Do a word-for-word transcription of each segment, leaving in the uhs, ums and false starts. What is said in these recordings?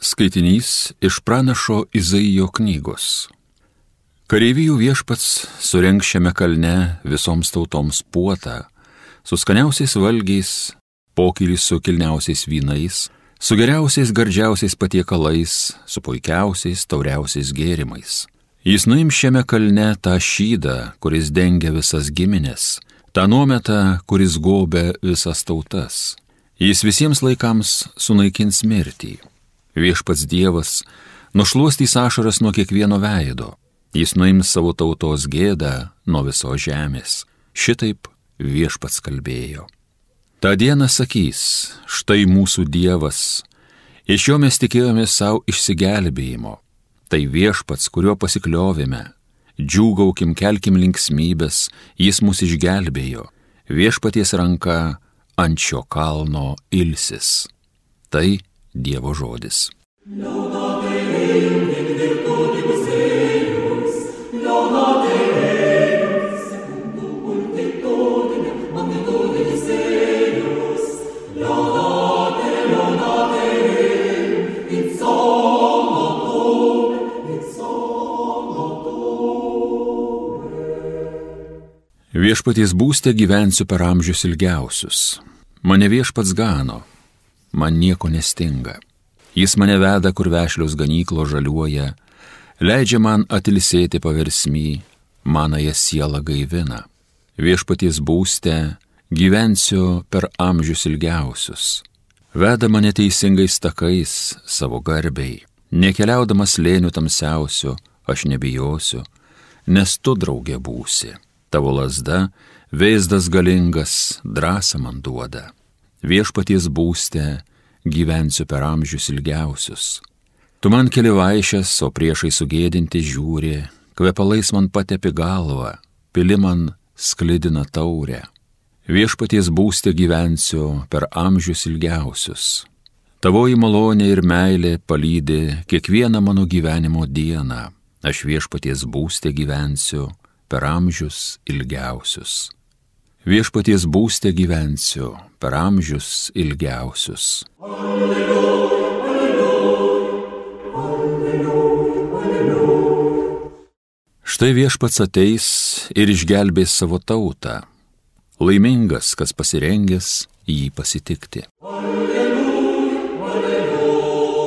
Skaitinys iš pranašo Izaijo knygos. Kareivijų viešpats surengs šiame kalne visoms tautoms puotą, su skaniausiais valgiais, pokylį su kilniausiais vynais, su geriausiais gardžiausiais patiekalais, su puikiausiais tauriausiais gėrimais. Jis nuims šiame kalne tą šydą, kuris dengia visas giminės, tą nuometą, kuris gobia visas tautas. Jis visiems laikams sunaikins mirtį. Viešpats Dievas nušluostys ašaras nuo kiekvieno veido. Jis nuims savo tautos gėdą nuo visos žemės. Šitaip viešpats kalbėjo. Ta diena sakys, štai mūsų Dievas, iš jo mes tikėjomės savo išsigelbėjimo. Tai viešpats, kuriuo pasikliovėme. Džiūgaukim, kelkim linksmybės, jis mus išgelbėjo. Viešpaties ranka ant šio kalno ilsis. Tai Dievo žodis. Viešpaties būste gyvensiu per amžius ilgiausius. Mane viešpats gano. Man nieko nestinga. Jis mane veda, kur vešliaus ganyklo žaliuoja, leidžia man atilsėti paversmy, manąją sielą gaivina. Viešpaties būste gyvensiu per amžius ilgiausius. Veda mane teisingais takais savo garbiai. Nekeliaudamas lėnių tamsiausiu, aš nebijosiu, nes tu draugė būsi. Tavo lazda, vėzdas galingas, drąsą man duoda. Viešpaties būste gyvensiu per amžius ilgiausius. Tu man keli vaišes, o priešai sugėdinti žiūri, kvepalais man patepi galvą, pili man sklidina taurę. Viešpaties būste gyvensiu per amžius ilgiausius. Tavoji malonė ir meilė palydi kiekvieną mano gyvenimo dieną. Aš viešpaties būste gyvensiu per amžius ilgiausius. Viešpaties būste gyvensiu per amžius ilgiausius. Alleluja, alleluja, alleluja, alleluja. Štai viešpats ateis ir išgelbės savo tautą. Laimingas, kas pasirengęs jį pasitikti. Alleluja, alleluja.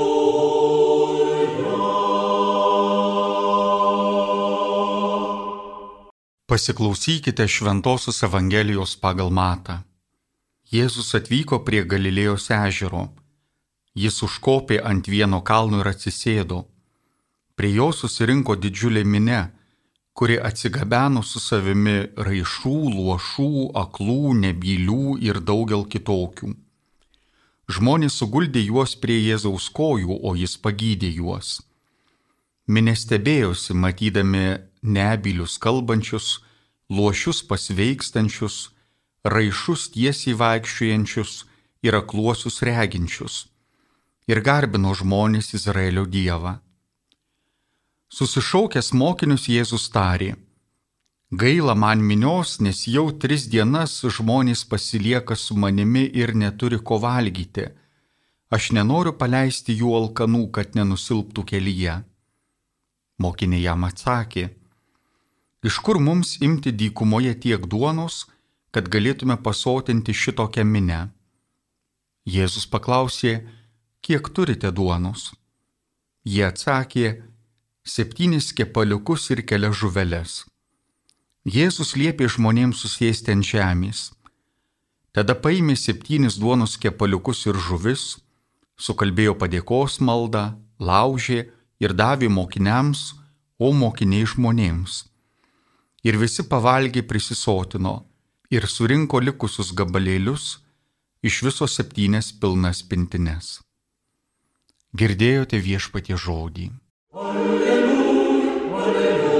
Pasiklausykite Šventosios Evangelijos pagal Matą. Jėzus atvyko prie Galilėjos ežero. Jis užkopė ant vieno kalno ir atsisėdo. Prie jo susirinko didžiulė minia, kuri atsigabeno su savimi raišų, luošų, aklų, nebylių ir daugel kitokių. Žmonės suguldė juos prie Jėzaus kojų, o jis pagydė juos. Minia stebėjosi, matydami nebylius kalbančius, luošius pasveikstančius, raišus tiesiai vaikščiojančius ir akluosius reginčius, ir garbino žmonės Izraelio Dievą. Susišaukęs mokinius Jėzus tarė: gaila man minios, nes jau tris dienas žmonės pasilieka su manimi ir neturi ko valgyti. Aš nenoriu paleisti jų alkanų, kad nenusilptų kelyje. Mokiniai jam atsakė: iš kur mums imti dykumoje tiek duonos, kad galėtume pasotinti šitokią minią? Jėzus paklausė: kiek turite duonos? Jie atsakė: septynis kepaliukus ir kelias žuveles. Jėzus liepė žmonėms susėsti ant žemės. Tada paėmė septynis duonos kepaliukus ir žuvis, sukalbėjo padėkos maldą, laužė ir davė mokiniams, o mokiniai žmonėms. Ir visi pavalgė prisisotino ir surinko likusius gabalėlius, iš viso septynias pilnas pintines. Girdėjote viešpaties žodį. Alleluja, alleluja.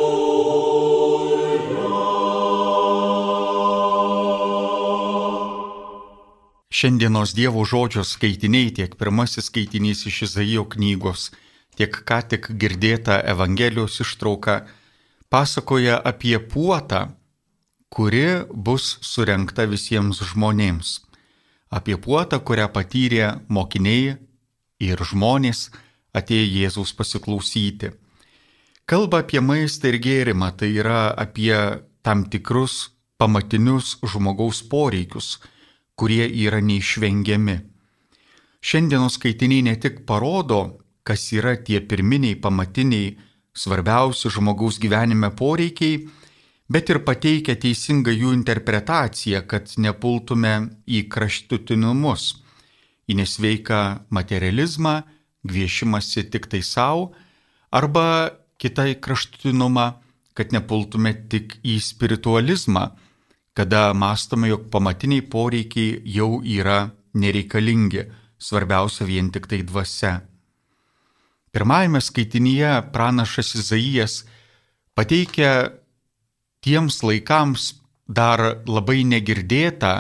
Šiandienos Dievo žodžio skaitiniai, tiek pirmasis skaitinys iš Izaijo knygos, tiek ką tik girdėta Evangelijos ištrauka, pasakoja apie puotą, kuri bus surengta visiems žmonėms. Apie puotą, kurią patyrė mokiniai ir žmonės atėjo Jėzaus pasiklausyti. Kalba apie maistą ir gėrimą, tai yra apie tam tikrus pamatinius žmogaus poreikius, kurie yra neišvengiami. Šiandienos skaitiniai ne tik parodo, kas yra tie pirminiai, pamatiniai, svarbiausi žmogaus gyvenime poreikiai, bet ir pateikia teisingą jų interpretaciją, kad nepultume į kraštutinumus, į nesveiką materializmą, gviešimasi tik tai savo, arba kitą kraštutinumą, kad nepultume tik į spiritualizmą, kada mąstome, jog pamatiniai poreikiai jau yra nereikalingi, svarbiausia vien tik tai dvasia. Pirmajame skaitinyje pranašas Izaijas pateikia tiems laikams dar labai negirdėtą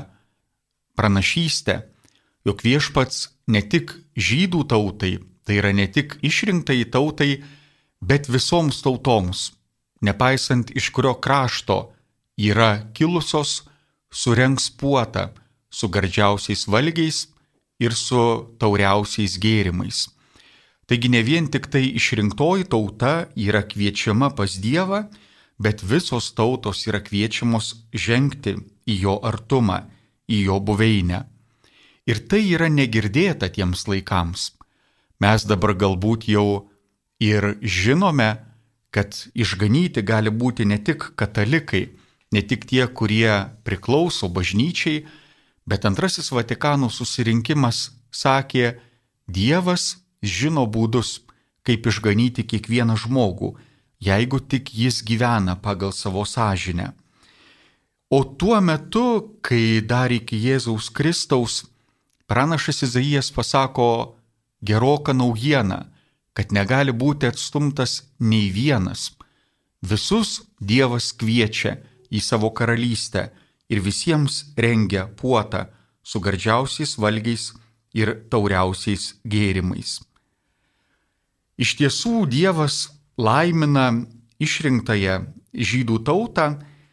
pranašystę, jog viešpats ne tik žydų tautai, tai yra ne tik išrinktai tautai, bet visoms tautoms, nepaisant iš kurio krašto yra kilusios, surengs puotą su gardžiausiais valgiais ir su tauriausiais gėrimais. Taigi ne vien tik tai išrinktoji tauta yra kviečiama pas Dievą, bet visos tautos yra kviečiamos žengti į jo artumą, į jo buveinę. Ir tai yra negirdėta tiems laikams. Mes dabar galbūt jau ir žinome, kad išganyti gali būti ne tik katalikai, ne tik tie, kurie priklauso bažnyčiai, bet antrasis Vatikano susirinkimas sakė, Dievas žino būdus, kaip išganyti kiekvieną žmogų, jeigu tik jis gyvena pagal savo sąžinę. O tuo metu, kai dar iki Jėzaus Kristaus, pranašas Izaijas pasako geroką naujieną, kad negali būti atstumtas nei vienas. Visus Dievas kviečia į savo karalystę ir visiems rengia puotą su gardžiausiais valgiais ir tauriausiais gėrimais. Iš tiesų Dievas laimina išrinktąją žydų tautą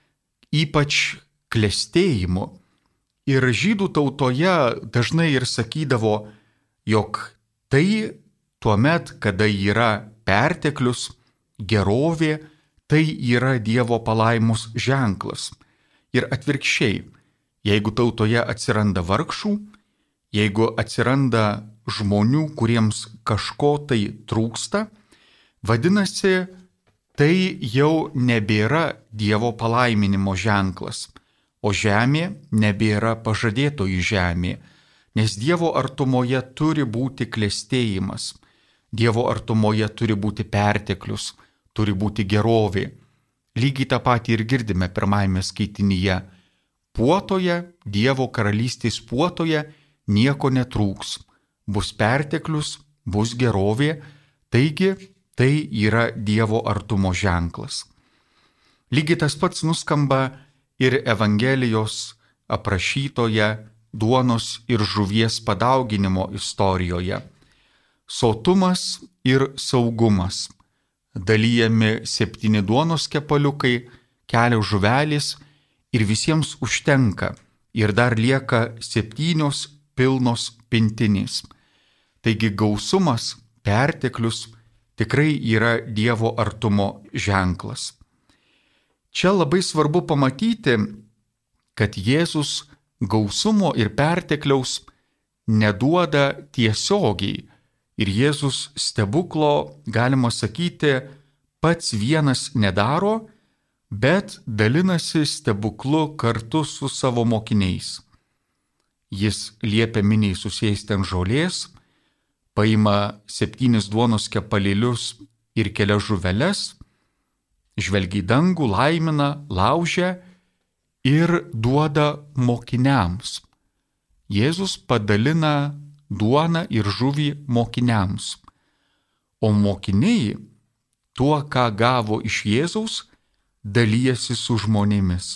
ypač klestėjimu. Ir žydų tautoje dažnai ir sakydavo, jog tai tuomet, kada yra perteklius, gerovė, tai yra Dievo palaimos ženklas. Ir atvirkščiai, jeigu tautoje atsiranda vargšų, jeigu atsiranda žmonių, kuriems kažko tai trūksta, vadinasi, tai jau nebėra Dievo palaiminimo ženklas, o žemė nebėra pažadėtoji žemė, nes Dievo artumoje turi būti klestėjimas, Dievo artumoje turi būti perteklius, turi būti gerovė. Lygiai tą patį ir girdime pirmajame skaitinyje. Puotoje, Dievo karalystės puotoje nieko netrūks, bus perteklius, bus gerovė, taigi tai yra Dievo artumo ženklas. Lygiai tas pats nuskamba ir Evangelijos aprašytoje duonos ir žuvies padauginimo istorijoje. Sotumas ir saugumas. Dalijami septyni duonos kepaliukai, kelios žuvelės ir visiems užtenka ir dar lieka septynios pilnos pintinės. Taigi gausumas, perteklius tikrai yra Dievo artumo ženklas. Čia labai svarbu pamatyti, kad Jėzus gausumo ir pertekliaus neduoda tiesiogiai ir Jėzus stebuklo, galima sakyti, pats vienas nedaro, bet dalinasi stebuklu kartu su savo mokiniais. Jis liepia miniai susėsti ant žolės, paima septynis duonos kepalėlius ir kelias žuveles, žvelgia į dangų, laimina, laužia ir duoda mokiniams. Jėzus padalina duoną ir žuvį mokiniams, o mokiniai tuo, ką gavo iš Jėzaus, dalyjasi su žmonėmis.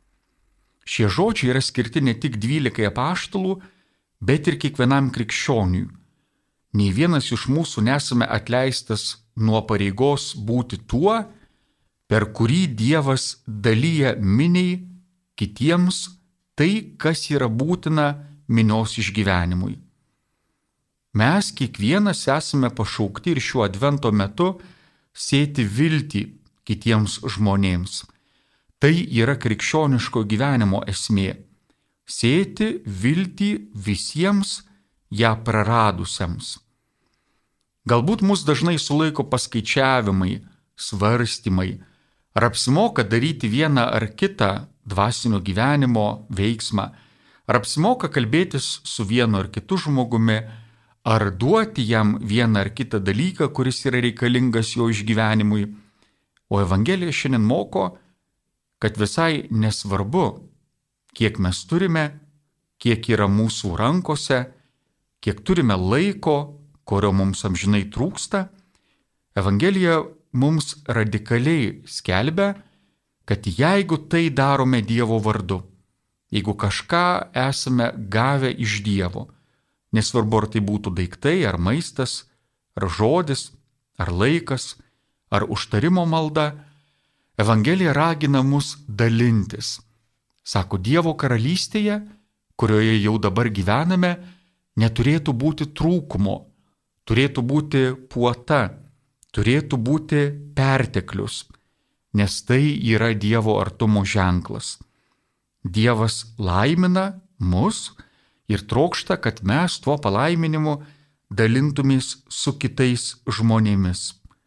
Šie žodžiai yra skirti ne tik dvylikai apaštalų, bet ir kiekvienam krikščioniui. Nei vienas iš mūsų nesame atleistas nuo pareigos būti tuo, per kurį Dievas dalyja miniai kitiems tai, kas yra būtina minios išgyvenimui. Mes kiekvienas esame pašaukti ir šiuo advento metu sėti viltį kitiems žmonėms. Tai yra krikščioniško gyvenimo esmė - sėti viltį visiems ją praradusiems. Galbūt mus dažnai sulaiko paskaičiavimai, svarstymai, ar apsimoka daryti vieną ar kitą dvasinio gyvenimo veiksmą, ar apsimoka kalbėtis su vienu ar kitu žmogumi, ar duoti jam vieną ar kitą dalyką, kuris yra reikalingas jo išgyvenimui. O Evangelija šiandien moko, kad visai nesvarbu, kiek mes turime, kiek yra mūsų rankose, kiek turime laiko, kurio mums amžinai trūksta. Evangelija mums radikaliai skelbia, kad jeigu tai darome Dievo vardu, jeigu kažką esame gavę iš Dievo, nesvarbu ar tai būtų daiktai, ar maistas, ar žodis, ar laikas, ar užtarimo malda, Evangelija ragina mus dalintis. Sako, Dievo karalystėje, kurioje jau dabar gyvename, neturėtų būti trūkumo, turėtų būti puota, turėtų būti perteklius, nes tai yra Dievo artumo ženklas. Dievas laimina mus ir trokšta, kad mes tuo palaiminimu dalintumės su kitais žmonėmis.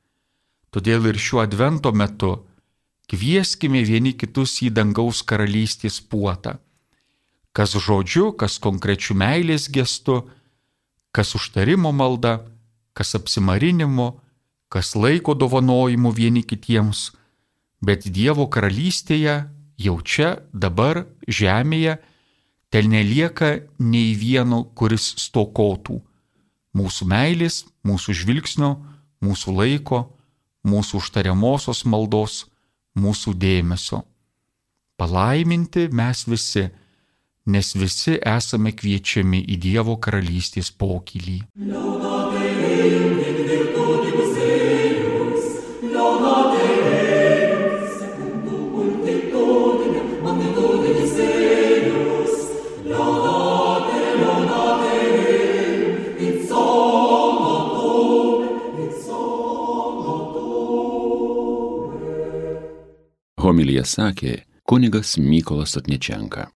Todėl ir šiuo advento metu kvieskime vieni kitus į dangaus karalystės puotą. Kas žodžiu, kas konkrečiu meilės gestu, kas užtarimo malda, kas apsimarinimu, kas laiko dovanojimu vieni kitiems, bet Dievo karalystėje jau čia, dabar, žemėje, ten nelieka nei vieno, kuris stokotų. Mūsų meilės, mūsų žvilgsnio, mūsų laiko, mūsų užtariamosios maldos, mūsų dėmesio. Palaiminti mes visi, nes visi esame kviečiami į Dievo karalystės pokylį. Homiliją sakė kunigas Mykolas Otničenka.